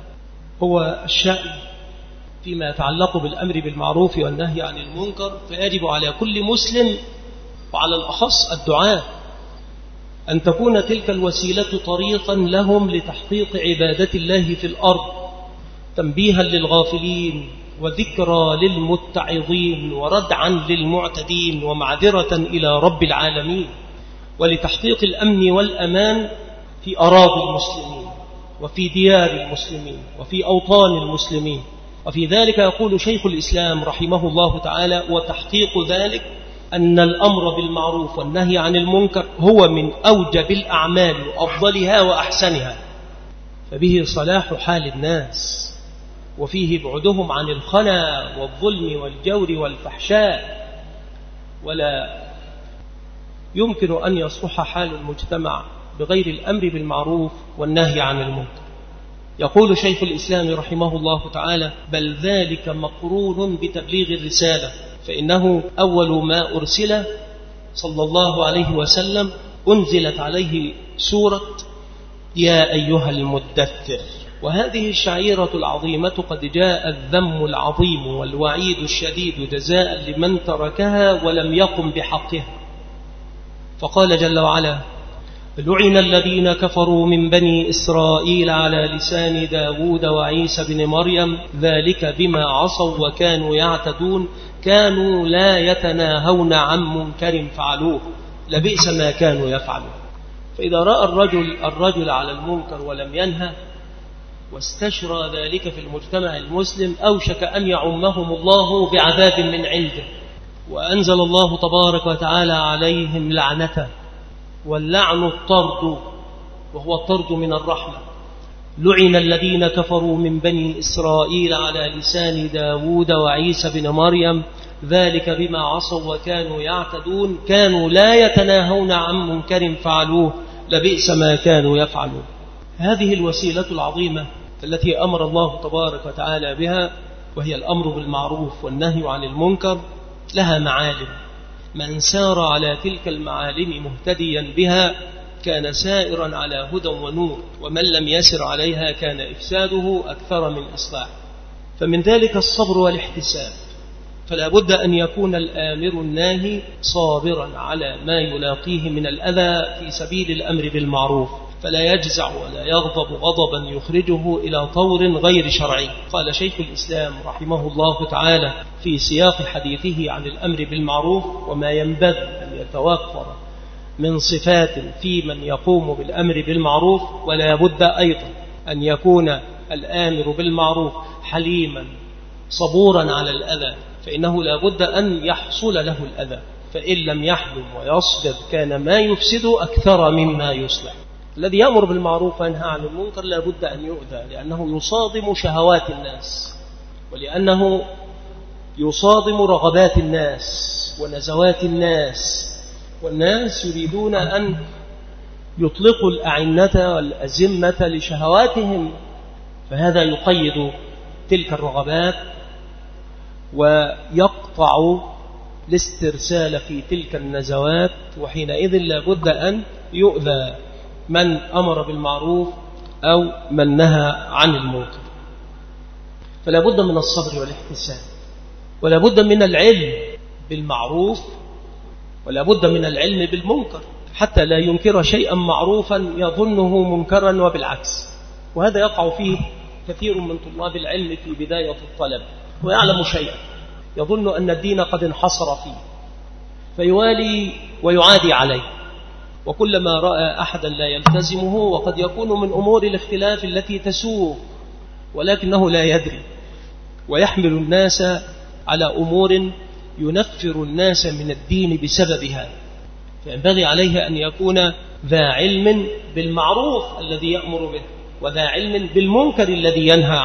S1: هو الشأن فيما يتعلق بالأمر بالمعروف والنهي عن المنكر، فيجب على كل مسلم وعلى الأخص الدعاة أن تكون تلك الوسيلة طريقا لهم لتحقيق عبادة الله في الأرض، تنبيها للغافلين وذكرى للمتعظين وردعا للمعتدين ومعذرة إلى رب العالمين، ولتحقيق الأمن والأمان في أراضي المسلمين وفي ديار المسلمين وفي أوطان المسلمين. وفي ذلك يقول شيخ الإسلام رحمه الله تعالى: وتحقيق ذلك أن الأمر بالمعروف والنهي عن المنكر هو من أوجب الأعمال وأفضلها وأحسنها، فبه صلاح حال الناس، وفيه بعدهم عن الخنا والظلم والجور والفحشاء، ولا يمكن أن يصلح حال المجتمع بغير الأمر بالمعروف والنهي عن المنكر. يقول شيخ الإسلام رحمه الله تعالى: بل ذلك مقرون بتبليغ الرسالة، فإنه أول ما أرسل صلى الله عليه وسلم أنزلت عليه سورة يا أيها المدثر، وهذه الشعيرة العظيمة قد جاء الذم العظيم والوعيد الشديد جزاء لمن تركها ولم يقم بحقها. فقال جل وعلا: لعن الذين كفروا من بني إسرائيل على لسان داود وعيسى بن مريم ذلك بما عصوا وكانوا يعتدون كانوا لا يتناهون عن منكر فعلوه لبئس ما كانوا يفعلون. فإذا رأى الرجل على المنكر ولم ينهى واستشرى ذلك في المجتمع المسلم أوشك أن يعمهم الله بعذاب من عنده، وأنزل الله تبارك وتعالى عليهم لعنته، واللعن الطرد، وهو الطرد من الرحمة. لعن الذين كفروا من بني إسرائيل على لسان داود وعيسى بن مريم ذلك بما عصوا وكانوا يعتدون كانوا لا يتناهون عن منكر فعلوه لبئس ما كانوا يفعلون. هذه الوسيلة العظيمة التي أمر الله تبارك وتعالى بها، وهي الأمر بالمعروف والنهي عن المنكر، لها معالم. من سار على تلك المعالم مهتديا بها كان سائرا على هدى ونور، ومن لم يسر عليها كان إفساده أكثر من إصلاح. فمن ذلك الصبر والاحتساب، فلا بد أن يكون الآمر الناهي صابرا على ما يلاقيه من الأذى في سبيل الأمر بالمعروف، فلا يجزع ولا يغضب غضبا يخرجه إلى طور غير شرعي. قال شيخ الإسلام رحمه الله تعالى في سياق حديثه عن الأمر بالمعروف: وما ينبغي أن يتوفر من صفات في من يقوم بالأمر بالمعروف، ولا بد أيضا أن يكون الآمر بالمعروف حليما صبورا على الأذى، فإنه لا بد أن يحصل له الأذى، فإن لم يحلم ويصبر كان ما يفسد أكثر مما يصلح. الذي يأمر بالمعروف وينهى عن المنكر لا بد أن يؤذى، لأنه يصادم شهوات الناس، ولأنه يصادم رغبات الناس ونزوات الناس، والناس يريدون أن يطلقوا الأعنة والأزمة لشهواتهم، فهذا يقيد تلك الرغبات ويقطع الاسترسال في تلك النزوات، وحينئذ لا بد أن يؤذى من أمر بالمعروف أو من نهى عن المنكر. فلا بد من الصبر والاحتساب، ولا بد من العلم بالمعروف، ولا بد من العلم بالمنكر، حتى لا ينكر شيئا معروفا يظنه منكرا وبالعكس. وهذا يقع فيه كثير من طلاب العلم في بداية الطلب، ويعلم شيئا يظن أن الدين قد انحصر فيه فيوالي ويعادي عليه، وكلما رأى أحدا لا يلتزمه، وقد يكون من أمور الاختلاف التي تسوء ولكنه لا يدري، ويحمل الناس على أمور ينفر الناس من الدين بسببها. فينبغي عليه أن يكون ذا علم بالمعروف الذي يأمر به، وذا علم بالمنكر الذي ينهى عنه،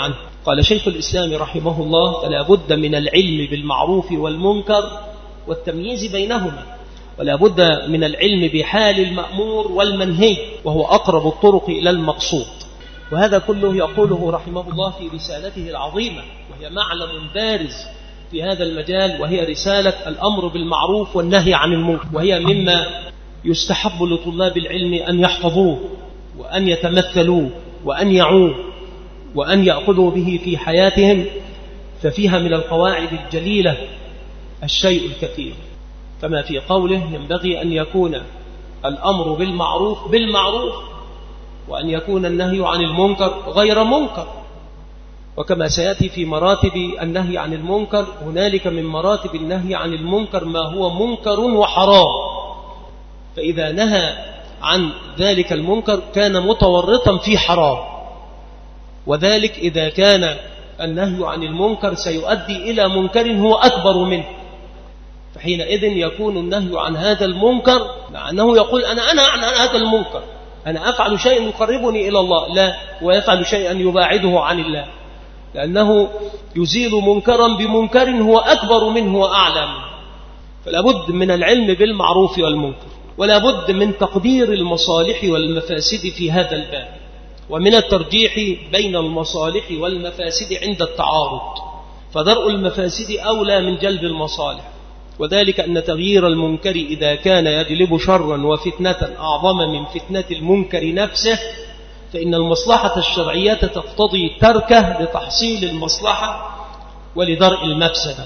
S1: قال شيخ الإسلام رحمه الله: فلا بد من العلم بالمعروف والمنكر والتمييز بينهما، ولا بد من العلم بحال المأمور والمنهي، وهو أقرب الطرق إلى المقصود. وهذا كله يقوله رحمه الله في رسالته العظيمة، وهي معلم بارز في هذا المجال، وهي رسالة الأمر بالمعروف والنهي عن المنكر، وهي مما يستحب لطلاب العلم أن يحفظوه وأن يتمثلوه وأن يعوه وأن يأخذوا به في حياتهم، ففيها من القواعد الجليلة الشيء الكثير، كما في قوله: ينبغي أن يكون الأمر بالمعروف بالمعروف، وأن يكون النهي عن المنكر غير منكر. وكما سيأتي في مراتب النهي عن المنكر، هنالك من مراتب النهي عن المنكر ما هو منكر وحرام، فإذا نهى عن ذلك المنكر كان متورطا في حرام، وذلك إذا كان النهي عن المنكر سيؤدي إلى منكر هو أكبر منه، فحينئذ يكون النهي عن هذا المنكر مع أنه يقول أنا عن هذا المنكر، أنا أفعل شيء يقربني إلى الله، لا، ويفعل شيئا يباعده عن الله، لأنه يزيل منكرا بمنكر هو أكبر منه وأعلى منه. فلا بد من العلم بالمعروف والمنكر، ولا بد من تقدير المصالح والمفاسد في هذا الباب، ومن الترجيح بين المصالح والمفاسد عند التعارض، فدرء المفاسد أولى من جلب المصالح، وذلك أن تغيير المنكر إذا كان يجلب شرا وفتنة أعظم من فتنة المنكر نفسه، فإن المصلحة الشرعية تقتضي تركه لتحصيل المصلحة ولدرء المفسدة.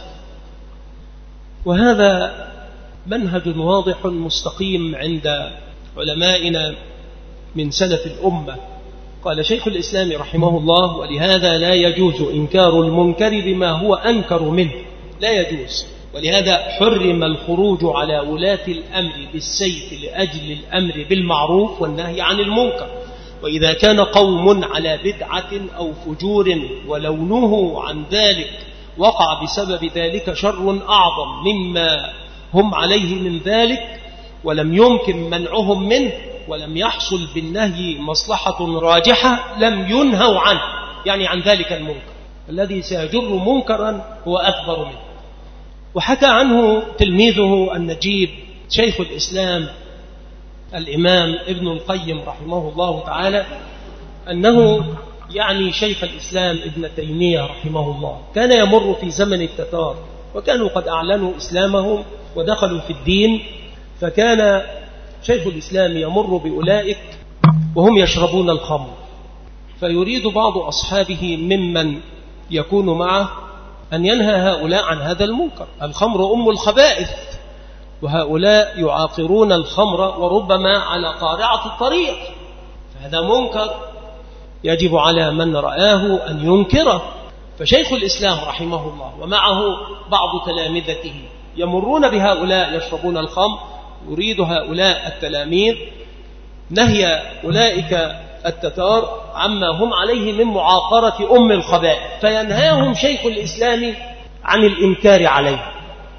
S1: وهذا منهج واضح مستقيم عند علمائنا من سلف الأمة. قال شيخ الإسلام رحمه الله: ولهذا لا يجوز إنكار المنكر بما هو أنكر منه، لا يجوز. ولهذا حرم الخروج على ولاة الأمر بالسيف لأجل الأمر بالمعروف والنهي عن المنكر. وإذا كان قوم على بدعة أو فجور ولونه عن ذلك وقع بسبب ذلك شر أعظم مما هم عليه من ذلك، ولم يمكن منعهم منه، ولم يحصل بالنهي مصلحة راجحة، لم ينهوا عنه، يعني عن ذلك المنكر الذي سيجر منكرا هو أكبر منه. وحكى عنه تلميذه النجيب شيخ الإسلام الإمام ابن القيم رحمه الله تعالى أنه يعني شيخ الإسلام ابن تيمية رحمه الله كان يمر في زمن التتار، وكانوا قد أعلنوا إسلامهم ودخلوا في الدين، فكان شيخ الإسلام يمر بأولئك وهم يشربون الخمر، فيريد بعض أصحابه ممن يكون معه أن ينهى هؤلاء عن هذا المنكر. الخمر أم الخبائث، وهؤلاء يعاقرون الخمر وربما على قارعة الطريق، فهذا منكر يجب على من رآه أن ينكره. فشيخ الإسلام رحمه الله ومعه بعض تلامذته يمرون بهؤلاء يشربون الخمر، يريد هؤلاء التلاميذ نهي أولئك التتار عما هم عليه من معاقرة أم الخبائث، فينهاهم شيخ الإسلام عن الإنكار عليه،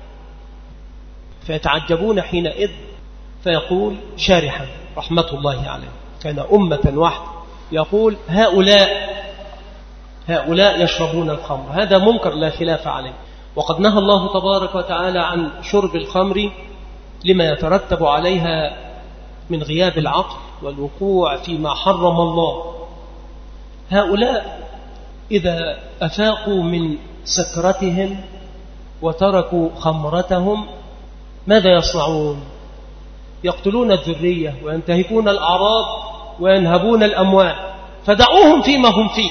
S1: فيتعجبون حينئذ، فيقول شارحا رحمة الله عليه: كان أمة واحدة، يقول هؤلاء يشربون الخمر، هذا منكر لا خلاف عليه، وقد نهى الله تبارك وتعالى عن شرب الخمر لما يترتب عليها من غياب العقل والوقوع فيما حرم الله. هؤلاء إذا أفاقوا من سكرتهم وتركوا خمرتهم ماذا يصنعون؟ يقتلون الذرية وينتهكون الأعراض وينهبون الأموال، فدعوهم فيما هم فيه.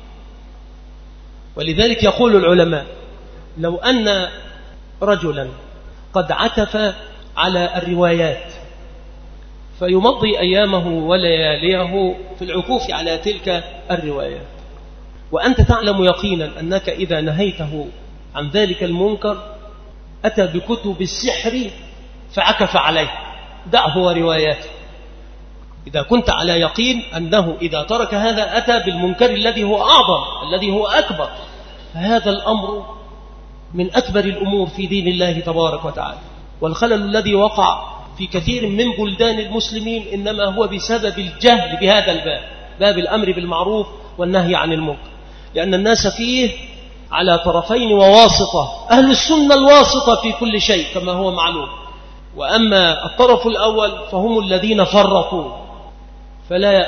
S1: ولذلك يقول العلماء: لو أن رجلا قد عكف على الروايات فيمضي أيامه ولياليه في العكوف على تلك الروايات، وأنت تعلم يقينا أنك إذا نهيته عن ذلك المنكر أتى بكتب السحر فعكف عليه، دعه ورواياته. إذا كنت على يقين أنه إذا ترك هذا أتى بالمنكر الذي هو أعظم، الذي هو أكبر، فهذا الأمر من أكبر الأمور في دين الله تبارك وتعالى. والخلل الذي وقع في كثير من بلدان المسلمين إنما هو بسبب الجهل بهذا الباب، باب الأمر بالمعروف والنهي عن المنكر. لأن الناس فيه على طرفين وواسطة. أهل السنة الواسطة في كل شيء كما هو معلوم، وأما الطرف الأول فهم الذين فرطوا، فلا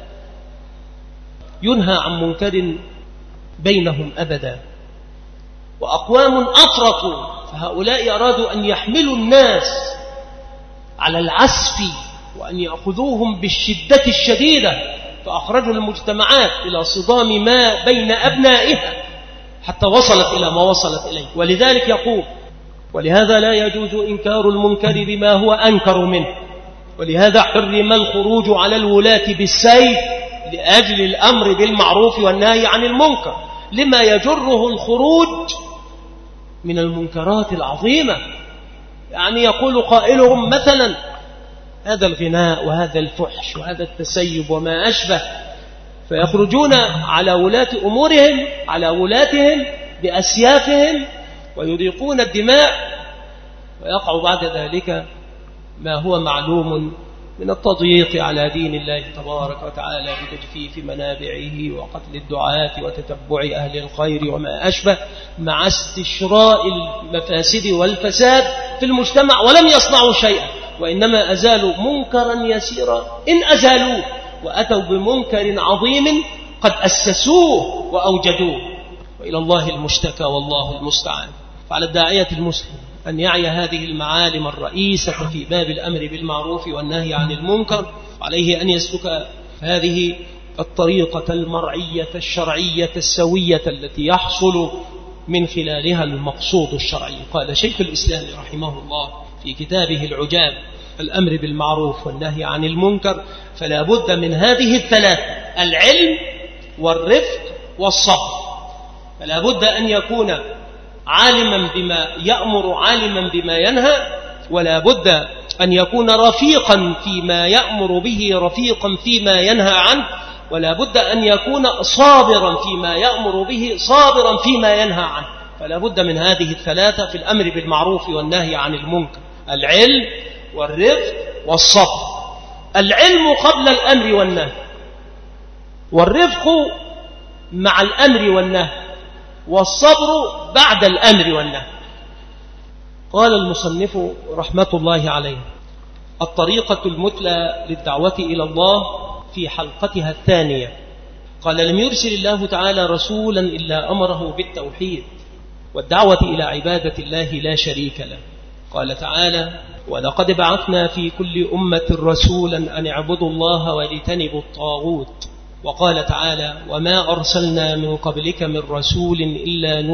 S1: ينهى عن منكر بينهم أبدا. وأقوام أفرطوا، فهؤلاء أرادوا أن يحملوا الناس على العسف وأن يأخذوهم بالشدة الشديدة، فأخرجوا المجتمعات إلى صدام ما بين أبنائها حتى وصلت إلى ما وصلت إليه. ولذلك يقول: ولهذا لا يجوز إنكار المنكر بما هو أنكر منه، ولهذا حرم الخروج على الولاة بالسيف لأجل الأمر بالمعروف والنهي عن المنكر، لما يجره الخروج من المنكرات العظيمة. يعني يقول قائلهم مثلا: هذا الغناء وهذا الفحش وهذا التسيب وما أشبه، فيخرجون على ولاة أمورهم، على ولاتهم بأسيافهم ويريقون الدماء، ويقع بعد ذلك ما هو معلوم من التضييق على دين الله تبارك وتعالى بتجفيف منابعه وقتل الدعاة وتتبع أهل الخير وما أشبه، مع استشراء المفاسد والفساد في المجتمع، ولم يصنعوا شيئا، وإنما أزالوا منكرا يسيرا إن أزالوه، وأتوا بمنكر عظيم قد أسسوه وأوجدوه، وإلى الله المشتكى والله المستعان. فعلى الداعية المسلم أن يعي هذه المعالم الرئيسة في باب الأمر بالمعروف والنهي عن المنكر، عليه أن يسلك هذه الطريقة المرعية الشرعية السوية التي يحصل من خلالها المقصود الشرعي. قال شيخ الإسلام رحمه الله في كتابه العجاب: الأمر بالمعروف والنهي عن المنكر فلا بد من هذه الثلاثة: العلم والرفق والصبر. فلا بد أن يكون عالما بما يأمر عالما بما ينهى، ولا بد أن يكون رفيقا فيما يأمر به رفيقا فيما ينهى عنه، ولا بد أن يكون صابرا فيما يأمر به صابرا فيما ينهى عنه. فلا بد من هذه الثلاثة في الأمر بالمعروف والنهي عن المنكر: العلم والرفق والصبر. العلم قبل الأمر والنهي، والرفق مع الأمر والنهي، والصبر بعد الأمر والنهي. قال المصنف رحمة الله عليه: الطريقة المثلى للدعوة إلى الله في حلقتها الثانية. قال: لم يرسل الله تعالى رسولا إلا أمره بالتوحيد والدعوة إلى عبادة الله لا شريك له. قال تعالى: ولقد بعثنا في كل أمة رسولا أن اعبدوا الله واجتنبوا الطاغوت. وقال تعالى: وما أرسلنا من قبلك من رسول إلا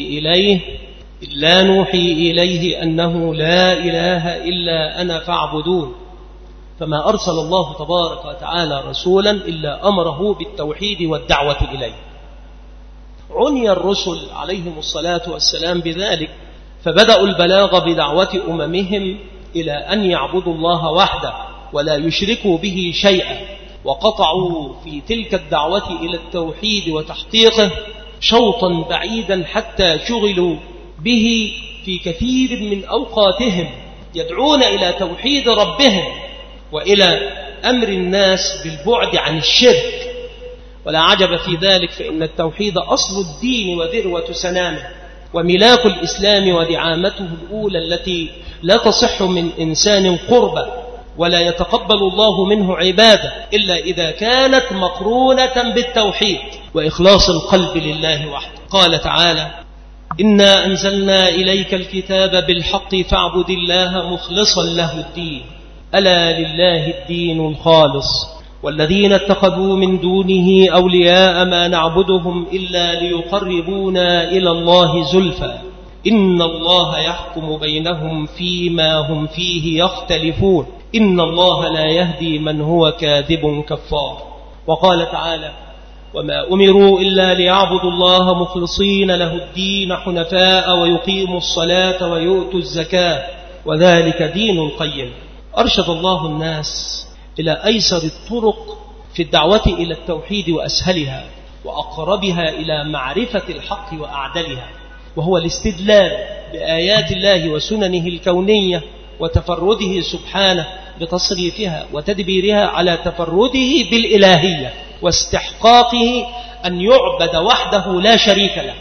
S1: نوحي إليه أنه لا إله إلا أنا فاعبدون. فما أرسل الله تبارك وتعالى رسولا إلا أمره بالتوحيد والدعوة إليه. عني الرسل عليهم الصلاة والسلام بذلك، فبدأوا البلاغ بدعوة أممهم إلى أن يعبدوا الله وحده ولا يشركوا به شيئا، وقطعوا في تلك الدعوة إلى التوحيد وتحقيقه شوطا بعيدا حتى شغلوا به في كثير من أوقاتهم، يدعون إلى توحيد ربهم وإلى أمر الناس بالبعد عن الشرك. ولا عجب في ذلك، فإن التوحيد أصل الدين وذروة سنامه وملاك الإسلام ودعامته الأولى التي لا تصح من إنسان قربة، ولا يتقبل الله منه عبادة إلا إذا كانت مقرونة بالتوحيد وإخلاص القلب لله وحده. قال تعالى: إنا أنزلنا إليك الكتاب بالحق فاعبد الله مخلصا له الدين ألا لله الدين الخالص والذين اتخذوا من دونه أولياء ما نعبدهم إلا ليقربونا إلى الله زلفى إن الله يحكم بينهم فيما هم فيه يختلفون إن الله لا يهدي من هو كاذب كفار. وقال تعالى: وما أمروا إلا ليعبدوا الله مخلصين له الدين حنفاء ويقيموا الصلاة ويؤتوا الزكاة وذلك دين القيم. أرشد الله الناس إلى أيسر الطرق في الدعوة إلى التوحيد وأسهلها وأقربها إلى معرفة الحق وأعدلها، وهو الاستدلال بآيات الله وسننه الكونية وتفرده سبحانه بتصريفها وتدبيرها على تفرده بالإلهية واستحقاقه أن يعبد وحده لا شريك له.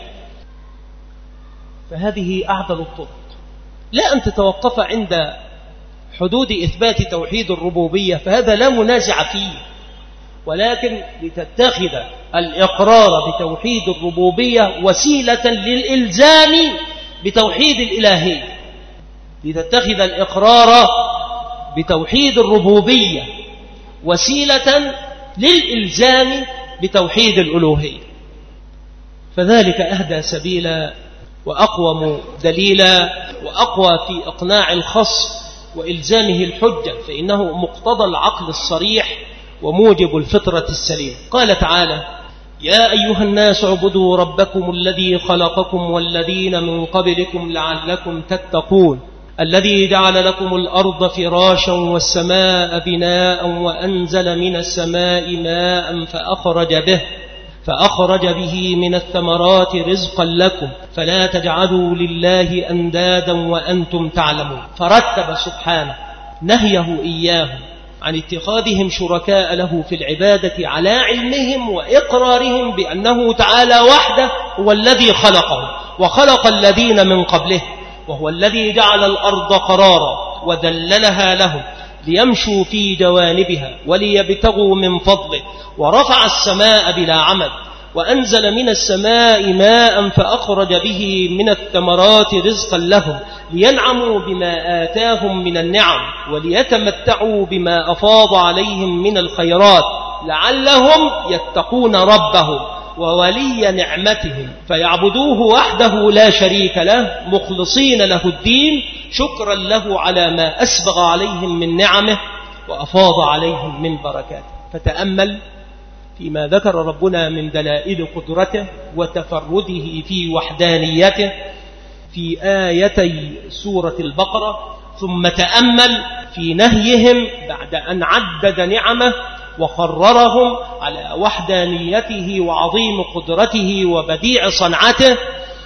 S1: فهذه أعدل الطرق، لا أن تتوقف عند حدود إثبات توحيد الربوبية، فهذا لا منازع فيه، ولكن لتتخذ الإقرار بتوحيد الربوبية وسيلة للإلزام بتوحيد الإلهية، لتتخذ الإقرار بتوحيد الربوبية وسيلة للإلزام بتوحيد الألوهية. فذلك أهدى سبيلا وأقوم دليلا وأقوى في إقناع الخصم وإلزامه الحجة، فإنه مقتضى العقل الصريح وموجب الفطرة السليم. قال تعالى: يا أيها الناس اعبدوا ربكم الذي خلقكم والذين من قبلكم لعلكم تتقون الذي جعل لكم الأرض فراشا والسماء بناء وأنزل من السماء ماء فأخرج به من الثمرات رزقا لكم فلا تجعلوا لله أندادا وأنتم تعلمون. فرتب سبحانه نهيه إياهم عن اتخاذهم شركاء له في العبادة على علمهم وإقرارهم بأنه تعالى وحده هو الذي خلقهم وخلق الذين من قبله، وهو الذي جعل الأرض قرارا وذللها لهم ليمشوا في جوانبها وليبتغوا من فضله، ورفع السماء بلا عمد وأنزل من السماء ماء فأخرج به من الثمرات رزقا لهم لينعموا بما آتاهم من النعم وليتمتعوا بما أفاض عليهم من الخيرات لعلهم يتقون ربهم وولي نعمتهم فيعبدوه وحده لا شريك له مخلصين له الدين شكرا له على ما أسبغ عليهم من نعمه وأفاض عليهم من بركاته. فتأمل فيما ذكر ربنا من دلائل قدرته وتفرده في وحدانيته في آيتي سورة البقرة، ثم تأمل في نهيهم بعد أن عدد نعمه وقررهم على وحدانيته وعظيم قدرته وبديع صنعته،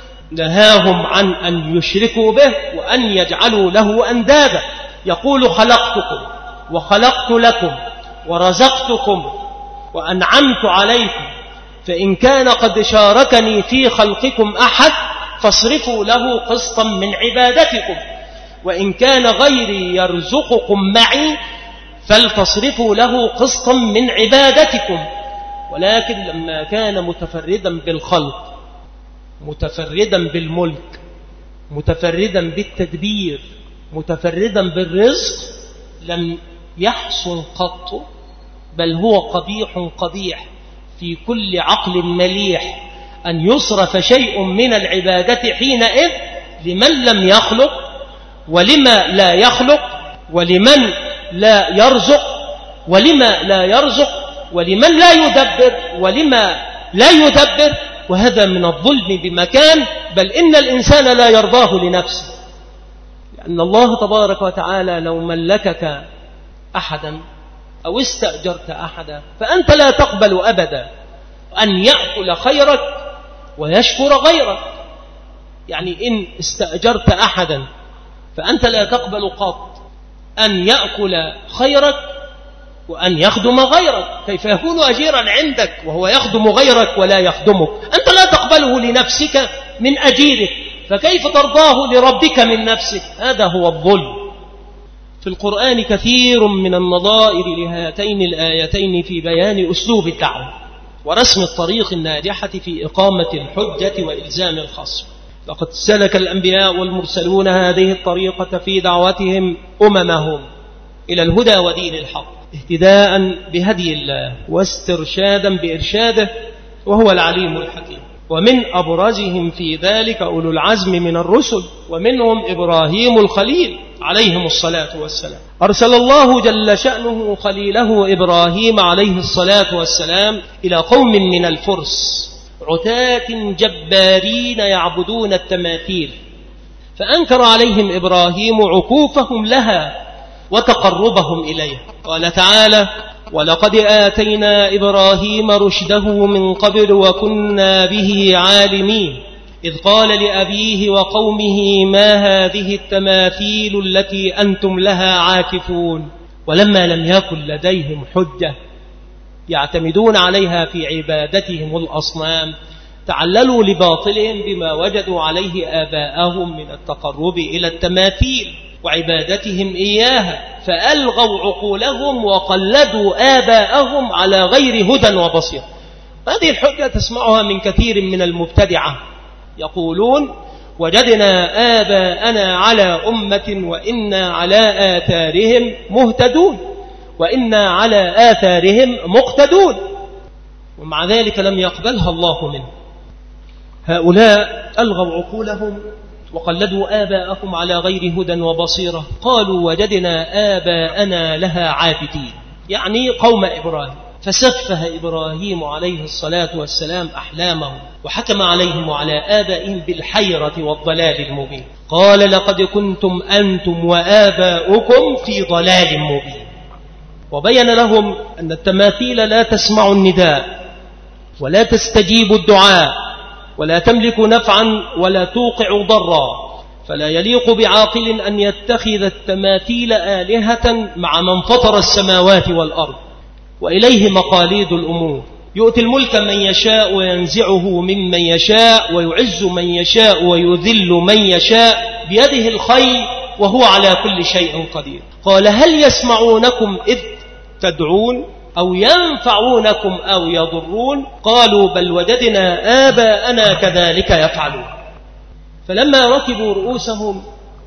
S1: نهاهم عن أن يشركوا به وأن يجعلوا له أندادا. يقول: خلقتكم وخلقت لكم ورزقتكم وأنعمت عليكم، فإن كان قد شاركني في خلقكم أحد فاصرفوا له قسطا من عبادتكم، وإن كان غيري يرزقكم معي فلتصرفوا له قسطا من عبادتكم. ولكن لما كان متفردا بالخلق، متفردا بالملك، متفردا بالتدبير، متفردا بالرزق، لم يحسن قط، بل هو قبيح في كل عقل مليح أن يصرف شيء من العبادة حينئذ لمن لم يخلق ولما لا يخلق ولمن لا يرزق ولما لا يرزق ولمن لا يدبر ولما لا يدبر. وهذا من الظلم بمكان، بل إن الإنسان لا يرضاه لنفسه، لأن الله تبارك وتعالى لو ملكك أحدا أو استأجرت أحدا فأنت لا تقبل أبدا أن يأكل خيرك ويشكر غيرك. يعني إن استأجرت أحدا فأنت لا تقبل قط أن يأكل خيرك وأن يخدم غيرك. كيف يكون أجيرا عندك وهو يخدم غيرك ولا يخدمك؟ أنت لا تقبله لنفسك من أجيرك، فكيف ترضاه لربك من نفسك؟ هذا هو الظلم. في القرآن كثير من النظائر لهاتين الآيتين في بيان أسلوب الدعوة ورسم الطريق الناجحة في إقامة الحجة وإلزام الخصم. لقد سلك الأنبياء والمرسلون هذه الطريقة في دعوتهم أممهم إلى الهدى ودين الحق، اهتداء بهدي الله واسترشادا بإرشاده، وهو العليم الحكيم. ومن أبرزهم في ذلك أولو العزم من الرسل، ومنهم إبراهيم الخليل عليهم الصلاة والسلام. أرسل الله جل شأنه خليله إبراهيم عليه الصلاة والسلام إلى قوم من الفرس عتاة جبارين يعبدون التماثيل، فأنكر عليهم إبراهيم عكوفهم لها وتقربهم إليها. قال تعالى: ولقد آتينا إبراهيم رشده من قبل وكنا به عالمين إذ قال لأبيه وقومه ما هذه التماثيل التي أنتم لها عاكفون ولما لم يكن لديهم حجة يعتمدون عليها في عبادتهم الأصنام تعللوا لباطلهم بما وجدوا عليه آباءهم من التقرب إلى التماثيل وعبادتهم إياها، فألغوا عقولهم وقلدوا آباءهم على غير هدى وبصيرة. هذه الحجة تسمعها من كثير من المبتدعة، يقولون وجدنا آباءنا على أمة وإنا على آثارهم مهتدون وإنا على آثارهم مقتدون، ومع ذلك لم يقبلها الله منه. هؤلاء ألغوا عقولهم وقلدوا آباءهم على غير هدى وبصيرة، قالوا وجدنا آباءنا لها عابدين، يعني قوم إبراهيم، فسفه إبراهيم عليه الصلاة والسلام أحلامهم وحكم عليهم وعلى آبائهم بالحيرة والضلال المبين. قال لقد كنتم أنتم وآباؤكم في ضلال مبين، وبين لهم أن التماثيل لا تسمع النداء ولا تستجيب الدعاء ولا تملك نفعا ولا توقع ضرا، فلا يليق بعاقل أن يتخذ التماثيل آلهة مع من فطر السماوات والأرض، وإليه مقاليد الأمور، يؤتي الملك من يشاء وينزعه ممن يشاء ويعز من يشاء ويذل من يشاء بيده الخير وهو على كل شيء قدير. قال هل يسمعونكم إذ تدعون أو ينفعونكم أو يضرون؟ قالوا بل وجدنا آباءنا كذلك يفعلون. فلما ركبوا رؤوسهم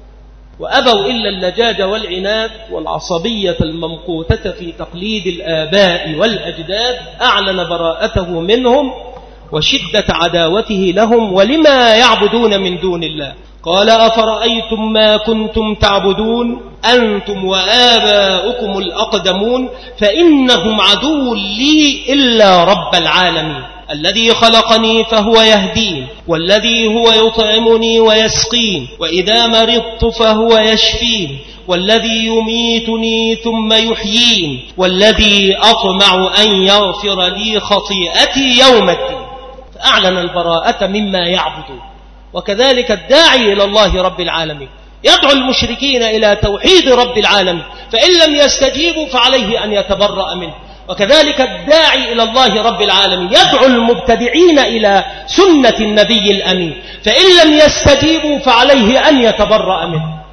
S1: وأبوا إلا اللجاج والعناد والعصبية الممقوتة في تقليد الآباء والأجداد، أعلن براءته منهم وشدة عداوته لهم ولما يعبدون من دون الله. قال أفرأيتم ما كنتم تعبدون أنتم وآباؤكم الأقدمون فإنهم عدو لي إلا رب العالمين الذي خلقني فهو يهدين والذي هو يطعمني ويسقين وإذا مرضت فهو يشفين والذي يميتني ثم يحيين والذي أطمع أن يغفر لي خطيئتي يوم الدين. فأعلن البراءة مما يعبدون. وكذلك الداعي إلى الله رب العالمين يدعو المشركين إلى توحيد رب العالمين، فإن لم يستجيبوا فعليه أن يتبرأ منه. وكذلك الداعي إلى الله رب العالمين يدعو المبتدعين إلى سنة النبي الأمين، فإن لم يستجيبوا فعليه أن يتبرأ منه.